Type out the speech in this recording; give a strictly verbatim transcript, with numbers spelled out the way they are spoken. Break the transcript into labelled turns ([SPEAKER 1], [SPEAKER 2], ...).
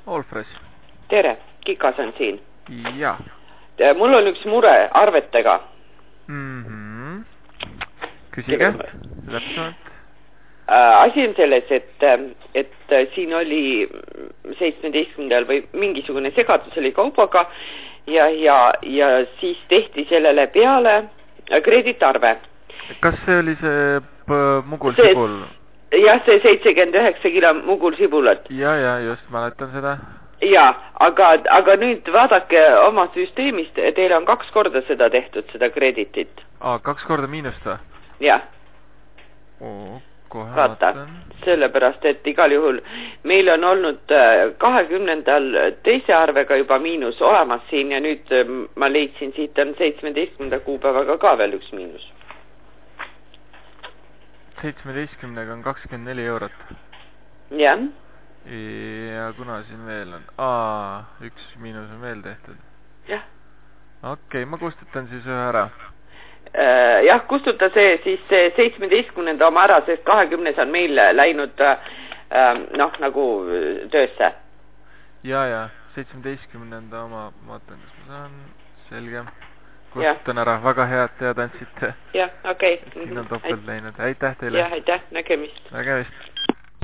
[SPEAKER 1] Olfres.
[SPEAKER 2] Tere, Kikas on siin.
[SPEAKER 1] Ja.
[SPEAKER 2] Mul on üks mure arvetega.
[SPEAKER 1] Mhm. Küsige, täpsemalt.
[SPEAKER 2] Asi on selles, et, et siin oli seitsmeteistkümnendal või mingisugune segadus oli kaubaga ja, ja, ja siis tehti sellele peale kreditarve.
[SPEAKER 1] Kas see oli see mugulsibul?
[SPEAKER 2] Jah, see seitsekümmend üheksa kilo mugulsibulat.
[SPEAKER 1] Ja, ja, just mäletan seda.
[SPEAKER 2] Ja, aga, aga nüüd vaadake oma süsteemist, teil on kaks korda seda tehtud, seda kreditit.
[SPEAKER 1] Aa, kaks korda miinust või?
[SPEAKER 2] Jah.
[SPEAKER 1] Oo, kohe
[SPEAKER 2] vaata,
[SPEAKER 1] vaatan.
[SPEAKER 2] Sellepärast, et igal juhul meil on olnud kahekümnendal teise arvega juba miinus olemas siin ja nüüd ma leidsin siit on seitsmeteistkümnenda kuupäevaga ka veel üks miinus.
[SPEAKER 1] seitsmeteistkümnega on kakskümmend neli eurot.
[SPEAKER 2] Jah.
[SPEAKER 1] Ja kuna siin veel on... Aa, üks miinus on veel tehtud.
[SPEAKER 2] Jah.
[SPEAKER 1] Okei, okay, ma kustutan siis ühe ära.
[SPEAKER 2] Äh, jah, kustuta see siis seitsmeteistkümnenda oma ära, sest kahekümnes on meil läinud äh, noh, nagu töösse.
[SPEAKER 1] Ja, ja, seitsmeteistkümnenda oma, ma vaatan, kas ma saan, selge. Kustutan ära, väga head tead andsite.
[SPEAKER 2] Jah, okei. Okay.
[SPEAKER 1] Siin on topelt läinud. Aitäh teile.
[SPEAKER 2] Jah, aitäh, nägemist.
[SPEAKER 1] Nägemist.